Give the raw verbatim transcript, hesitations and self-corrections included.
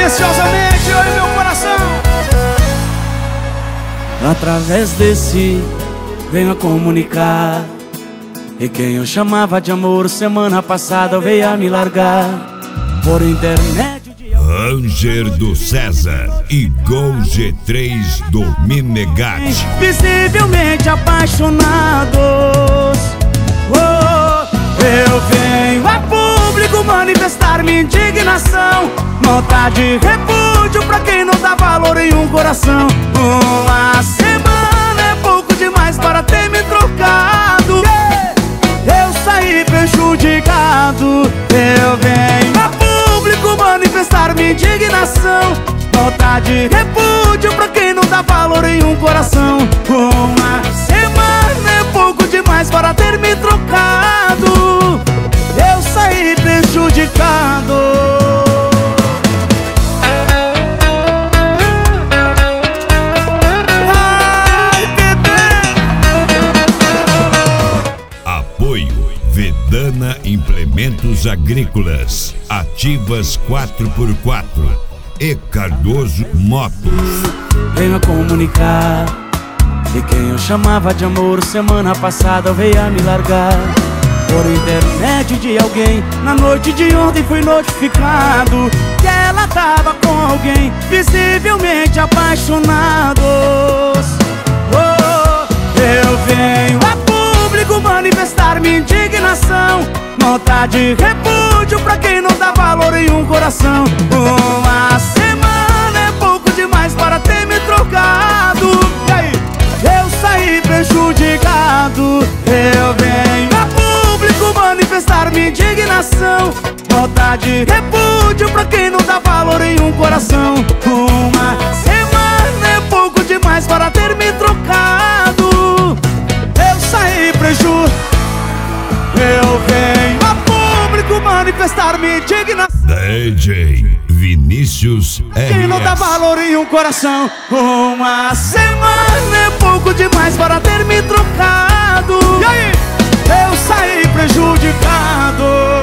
Silenciosamente, eu e meu coração. Através desse venho a comunicar, e quem eu chamava de amor semana passada veio a me largar. Por intermédio de Ranger do César e Gol G três do Minegate. Visivelmente apaixonados, oh, eu venho a público manifestar minha indignação. Nota de repúdio pra quem não dá valor em um coração. Uma semana é pouco demais para ter me trocado. Eu saí prejudicado. Eu venho a público manifestar minha indignação. Nota de repúdio pra quem não dá valor em um coração. Uma semana é pouco demais para ter me trocado. Eu saí prejudicado. Vedana Implementos Agrícolas, Ativas quatro por quatro e Cardoso Motos. Venho a comunicar, e quem eu chamava de amor semana passada veio a me largar. Por intermédio de alguém, na noite de ontem fui notificado que ela tava com alguém, visivelmente apaixonados. Oh, eu venho a público manifestar minha indignação. Nota de repúdio pra quem não dá valor em um coração. Uma semana é pouco demais para ter me trocado. E aí? Eu saí prejudicado. Eu venho a público manifestar minha indignação. Nota de repúdio pra quem não dá valor em um coração. Uma semana é pouco demais para ter me trocado. Eu saí prejudicado. Eu venho a público manifestar minha indignação. D J Vinícius R S. Quem não dá valor em um coração. Uma semana é pouco demais para ter me trocado. E aí? Eu saí prejudicado.